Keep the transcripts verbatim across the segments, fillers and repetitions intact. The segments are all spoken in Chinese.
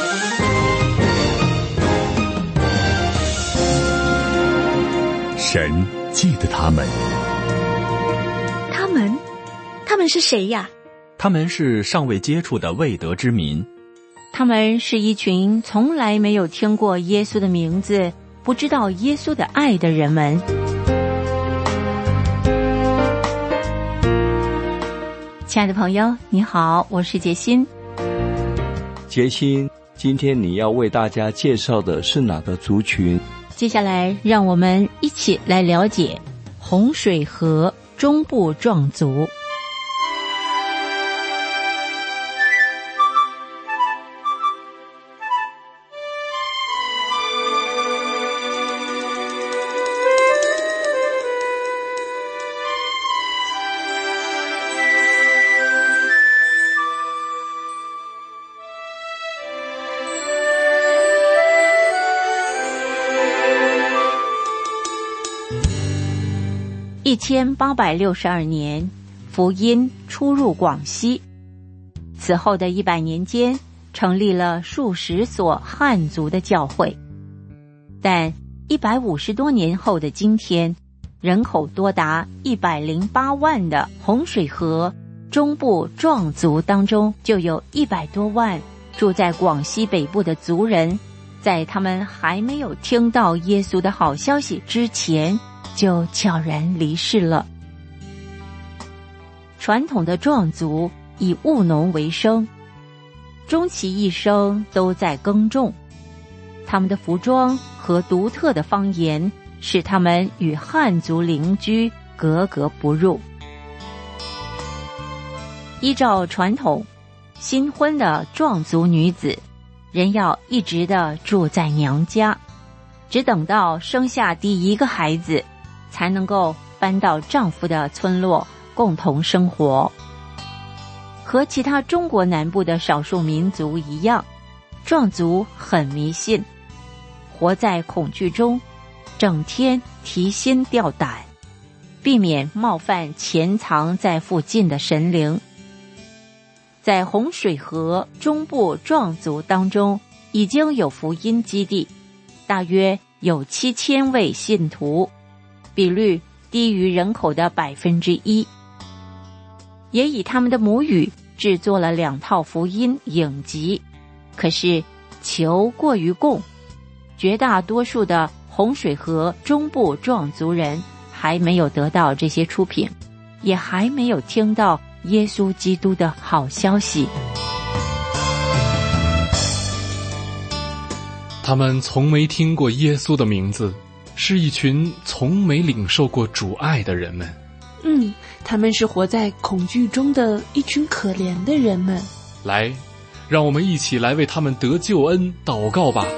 神记得他们。 他们？他们是谁呀？ 他们是尚未接触的未得之民。 他们是一群从来没有听过耶稣的名字，不知道耶稣的爱的人们。亲爱的朋友，你好，我是杰心。 杰心，今天你要为大家介绍的是哪个族群？ 接下来让我们一起来了解洪水河中部壮族。一千八百六十二年，福音出入广西。此后的一百年间，成立了数十所汉族的教会。但一百五十多年后的今天，人口多达一百零八万的洪水河中部壮族当中，就有一百多万住在广西北部的族人，在他们还没有听到耶稣的好消息之前，就悄然离世了。传统的壮族以务农为生，终其一生都在耕种。他们的服装和独特的方言使他们与汉族邻居格格不入。依照传统，新婚的壮族女子仍要一直的住在娘家，只等到生下第一个孩子才能够搬到丈夫的村落共同生活。和其他中国南部的少数民族一样，壮族很迷信，活在恐惧中，整天提心吊胆，避免冒犯潜藏在附近的神灵。在洪水河中部壮族当中，已经有福音基地，大约有七千位信徒，比率低于人口的百分之一，也以他们的母语制作了两套福音影集。可是求过于供，绝大多数的洪水河中部壮族人还没有得到这些出品，也还没有听到耶稣基督的好消息。 他们从没听过耶稣的名字，是一群从没领受过主爱的人们。 嗯，他们是活在恐惧中的一群可怜的人们。 来，让我们一起来为他们得救恩祷告吧。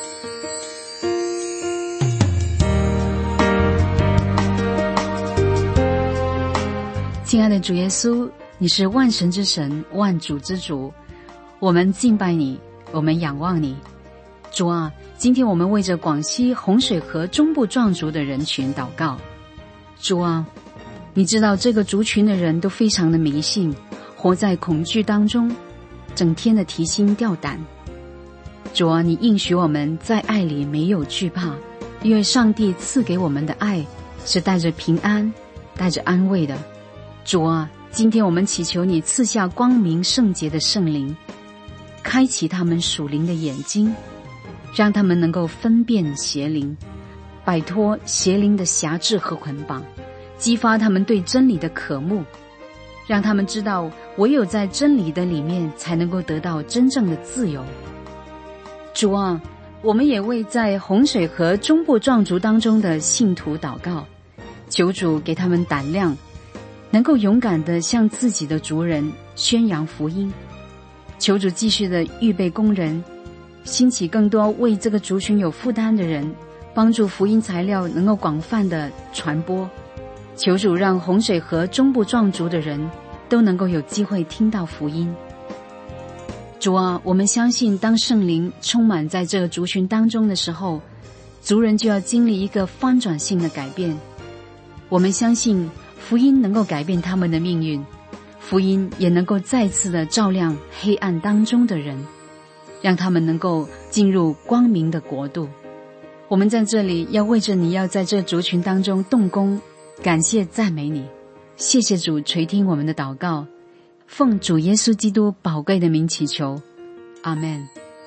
亲爱的主耶稣，你是万神之神，万主之主，我们敬拜你，我们仰望你。主啊，今天我们为着广西洪水河中部壮族的人群祷告。主啊，你知道这个族群的人都非常的迷信，活在恐惧当中，整天的提心吊胆。主啊，你应许我们在爱里没有惧怕，因为上帝赐给我们的爱是带着平安，带着安慰的。主啊，今天我们祈求你赐下光明圣洁的圣灵，开启他们属灵的眼睛，让他们能够分辨邪灵，摆脱邪灵的辖制和捆绑，激发他们对真理的渴慕，让他们知道唯有在真理的里面才能够得到真正的自由。主啊，我们也为在洪水河中部壮族当中的信徒祷告，求主给他们胆量，能够勇敢地向自己的族人宣扬福音。求主继续地预备工人，兴起更多为这个族群有负担的人，帮助福音材料能够广泛地传播。求主让洪水河中部壮族的人都能够有机会听到福音。主啊，我们相信当圣灵充满在这个族群当中的时候，族人就要经历一个翻转性的改变。我们相信福音能够改变他们的命运，福音也能够再次的照亮黑暗当中的人。 让他们能够进入光明的国度。我们在这里要为着你要在这族群当中动工，感谢赞美你。谢谢主垂听我们的祷告，奉主耶稣基督宝贵的名祈求，阿们。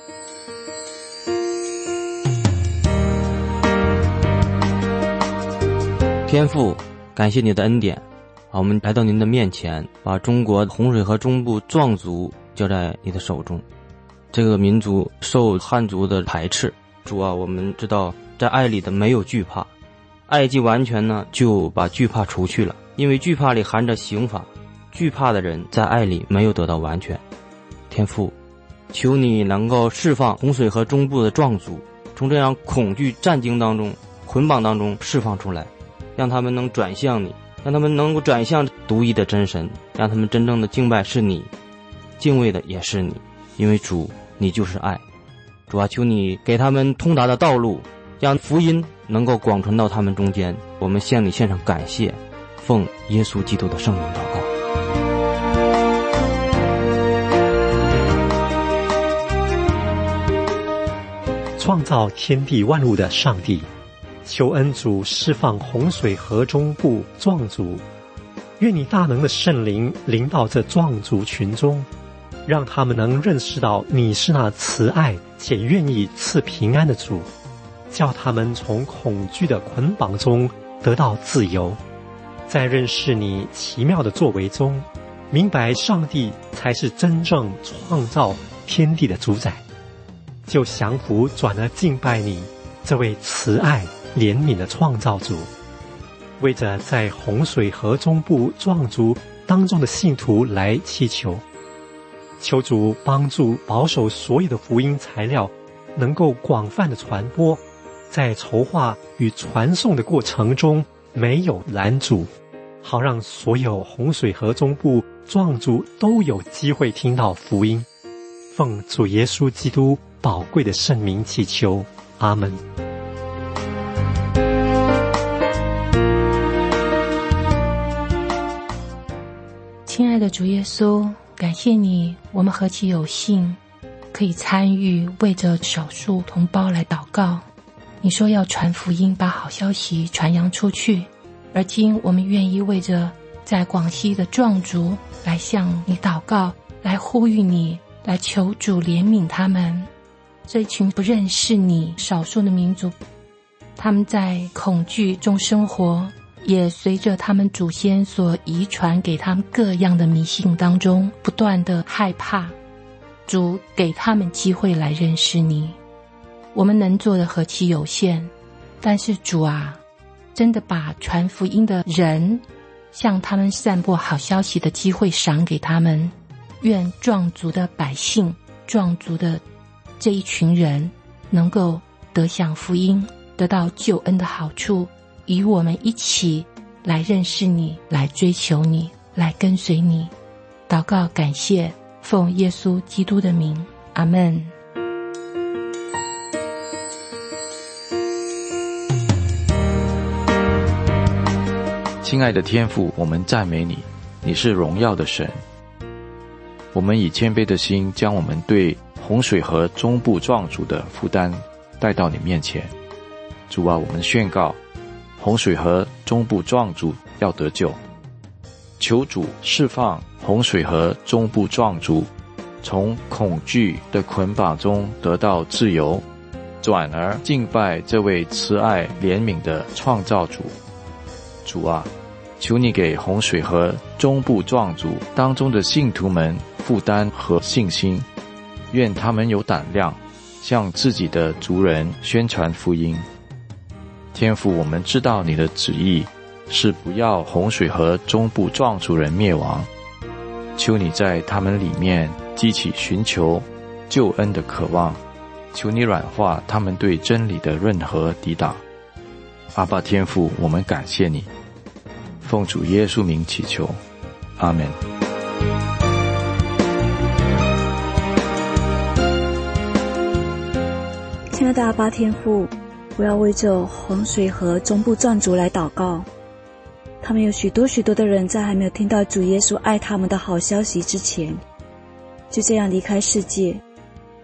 天父，感谢你的恩典，我们来到您的面前，把中国洪水河中部壮族交在你的手中。这个民族受汉族的排斥，主啊，我们知道在爱里的没有惧怕，爱既完全呢，就把惧怕除去了，因为惧怕里含着刑罚，惧怕的人在爱里没有得到完全。天父，求你能够释放洪水河中部的壮族，从这样恐惧战惊当中、捆绑当中释放出来，让他们能转向你，让他们能够转向独一的真神，让他们真正的敬拜是你，敬畏的也是你，因为主，你就是爱。主啊，求你给他们通达的道路，让福音能够广传到他们中间。我们向你献上感谢，奉耶稣基督的圣名祷告。 创造天地万物的上帝，求恩主释放洪水河中部壮族，愿你大能的圣灵临到这壮族群中，让他们能认识到你是那慈爱且愿意赐平安的主，叫他们从恐惧的捆绑中得到自由，在认识你奇妙的作为中，明白上帝才是真正创造天地的主宰，就降服转而敬拜你这位慈爱怜悯的创造主。为着在洪水河中部壮族当中的信徒来祈求，求主帮助保守所有的福音材料能够广泛的传播，在筹划与传送的过程中没有拦阻，好让所有洪水河中部壮族都有机会听到福音。奉主耶稣基督宝贵的圣名祈求，阿们。 亲爱的主耶稣，感谢你，我们何其有幸可以参与为着少数同胞来祷告。你说要传福音，把好消息传扬出去，而今我们愿意为着在广西的壮族来向你祷告，来呼吁你，来求主怜悯他们。这一群不认识你少数的民族，他们在恐惧中生活，也随着他们祖先所遗传给他们各样的迷信当中不断的害怕。主给他们机会来认识你，我们能做的何其有限，但是主啊，真的把传福音的人向他们散播好消息的机会赏给他们。愿壮族的百姓，壮族的这一群人能够得享福音，得到救恩的好处，与我们一起来认识你，来追求你，来跟随你。祷告感谢，奉耶稣基督的名，阿们。 亲爱的天父，我们赞美你，你是荣耀的神。我们以谦卑的心，将我们对洪水河中部壮族的负担带到你面前。主啊，我们宣告洪水河中部壮族要得救，求主释放洪水河中部壮族从恐惧的捆绑中得到自由，转而敬拜这位慈爱怜悯的创造主。主啊，求你给洪水河中部壮族当中的信徒们负担和信心，愿他们有胆量向自己的族人宣传福音。天父，我们知道你的旨意是不要洪水河中部壮族人灭亡，求你在他们里面激起寻求救恩的渴望，求你软化他们对真理的任何抵挡。阿爸天父，我们感谢你，奉主耶稣名祈求，阿们。 亲爱的阿爸天父，我要为着洪水河中部壮族来祷告。他们有许多许多的人在还没有听到主耶稣爱他们的好消息之前，就这样离开世界。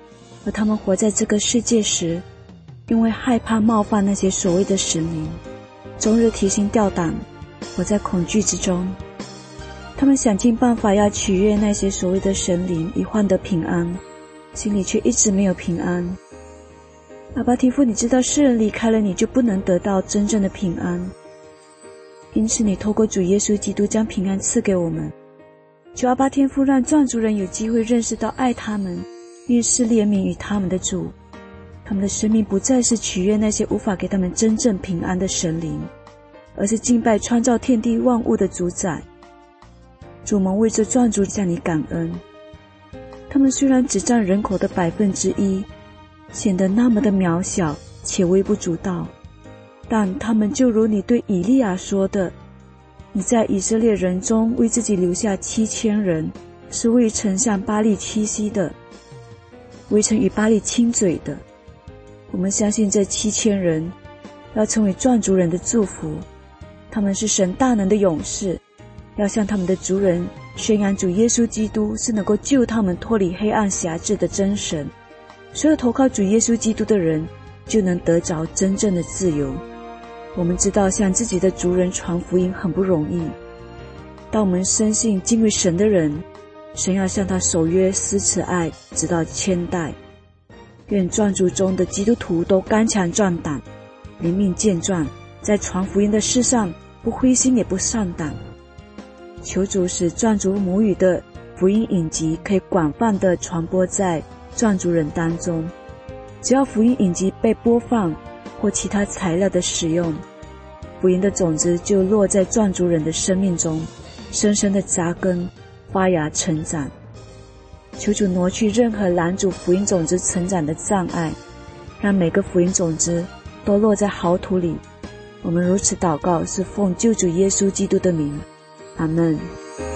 而他们活在这个世界时，因为害怕冒犯那些所谓的神灵，终日提心吊胆，活在恐惧之中。他们想尽办法要取悦那些所谓的神灵，以换得平安，心里却一直没有平安。阿爸天父，你知道世人离开了你就不能得到真正的平安，因此你透过主耶稣基督将平安赐给我们。求阿爸天父让壮族人有机会认识到爱他们、愿施怜悯于他们的主，他们的生命不再是取悦那些无法给他们真正平安的神灵，而是敬拜创造天地万物的主宰。主，我们为这壮族向你感恩。他们虽然只占人口的百分之一，显得那么的渺小且微不足道，但他们就如你对以利亚说的，你在以色列人中为自己留下七千人，是未曾向巴力屈膝的，未曾与巴力亲嘴的。我们相信这七千人要成为壮族人的祝福，他们是神大能的勇士，要向他们的族人宣扬主耶稣基督是能够救他们脱离黑暗辖制的真神。所有投靠主耶稣基督的人就能得着真正的自由。我们知道向自己的族人传福音很不容易，当我们深信敬畏神的人，神要向他守约施慈爱直到千代。愿壮族中的基督徒都刚强壮胆，灵命健壮，在传福音的事上不灰心也不丧胆。求主使壮族母语的福音影集可以广泛地传播在壮族人当中，只要福音影集被播放或其他材料的使用，福音的种子就落在壮族人的生命中，深深地扎根发芽成长。求主挪去任何拦阻福音种子成长的障碍，让每个福音种子都落在好土里。我们如此祷告，是奉救主耶稣基督的名，阿们。